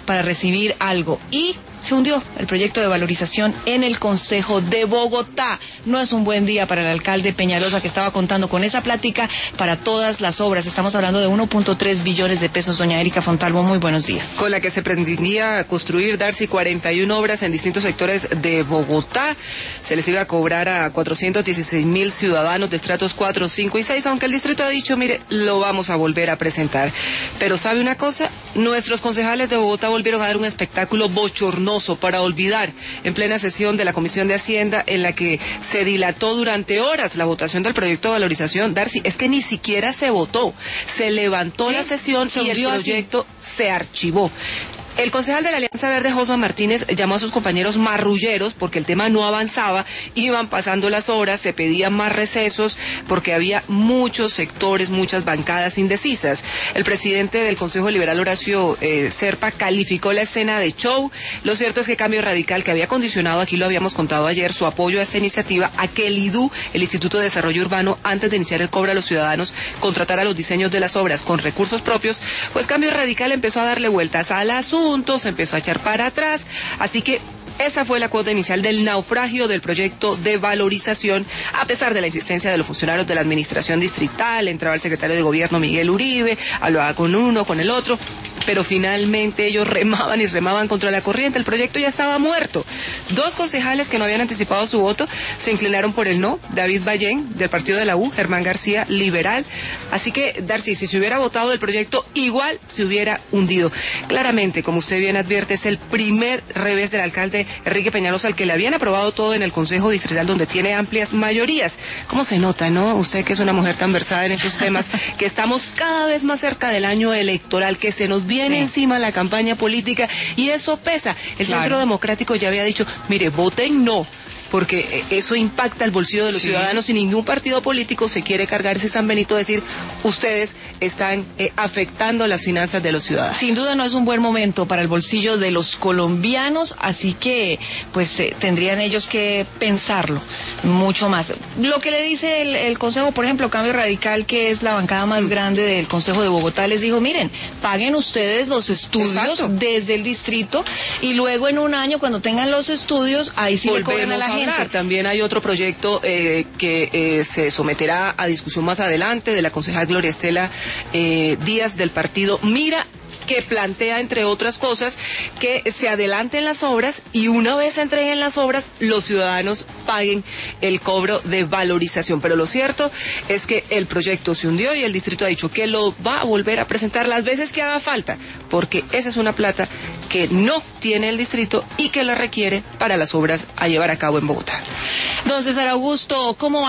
para recibir algo. Y se hundió el proyecto de valorización en el Consejo de Bogotá. No es un buen día para el alcalde Peñalosa, que estaba contando con esa plática para todas las obras. Estamos hablando de 1.3 billones de pesos. Doña Erika Fontalvo, muy buenos días. Con la que se pretendía construir, Darcy, 41 obras en distintos sectores de Bogotá. Se les iba a cobrar a 416.000 ciudadanos de estratos 4, 5 y 6, aunque el distrito ha dicho, mire, lo vamos a volver a presentar. Pero ¿sabe una cosa? Nuestros concejales de Bogotá volvieron a dar un espectáculo bochornoso para olvidar en plena sesión de la Comisión de Hacienda, en la que se dilató durante horas la votación del proyecto de valorización. Darcy, es que ni siquiera se votó, se levantó la sesión y el proyecto se archivó. El concejal de la Alianza Verde, Josman Martínez, llamó a sus compañeros marrulleros porque el tema no avanzaba, iban pasando las horas, se pedían más recesos porque había muchos sectores, muchas bancadas indecisas. El presidente del Consejo Liberal, Horacio Serpa, calificó la escena de show. Lo cierto es que Cambio Radical, que había condicionado, aquí lo habíamos contado ayer, su apoyo a esta iniciativa, a que el IDU, el Instituto de Desarrollo Urbano, antes de iniciar el cobro a los ciudadanos, contratara los diseños de las obras con recursos propios, pues Cambio Radical empezó a darle vueltas al asunto, se empezó a echar para atrás, así que esa fue la cuota inicial del naufragio del proyecto de valorización, a pesar de la insistencia de los funcionarios de la administración distrital. Entraba el secretario de gobierno Miguel Uribe, hablaba con uno, con el otro, pero finalmente ellos remaban y remaban contra la corriente. El proyecto ya estaba muerto. Dos concejales que no habían anticipado su voto se inclinaron por el no: David Ballén, del partido de la U, Germán García, liberal. Así que, Darcy, si se hubiera votado el proyecto, igual se hubiera hundido. Claramente, como usted bien advierte, es el primer revés del alcalde Enrique Peñalosa, al que le habían aprobado todo en el Consejo Distrital, donde tiene amplias mayorías. ¿Cómo se nota, no? Usted, que es una mujer tan versada en esos temas, que estamos cada vez más cerca del año electoral, que se nos viene encima la campaña política, y eso pesa. El Centro Democrático ya había dicho, mire, voten no, porque eso impacta el bolsillo de los ciudadanos, y ningún partido político se quiere cargar ese San Benito de decir, ustedes están afectando las finanzas de los ciudadanos. Sin duda no es un buen momento para el bolsillo de los colombianos, así que pues tendrían ellos que pensarlo mucho más. Lo que le dice el Consejo, por ejemplo, Cambio Radical, que es la bancada más grande del Consejo de Bogotá, les dijo, miren, paguen ustedes los estudios desde el distrito, y luego en un año, cuando tengan los estudios, ahí sí le cobran a la gente. También hay otro proyecto que se someterá a discusión más adelante, de la concejal Gloria Estela Díaz, del partido Mira, que plantea, entre otras cosas, que se adelanten las obras y una vez se entreguen las obras, los ciudadanos paguen el cobro de valorización. Pero lo cierto es que el proyecto se hundió y el distrito ha dicho que lo va a volver a presentar las veces que haga falta, porque esa es una plata que no tiene el distrito y que la requiere para las obras a llevar a cabo en Bogotá. Don César Augusto, ¿cómo va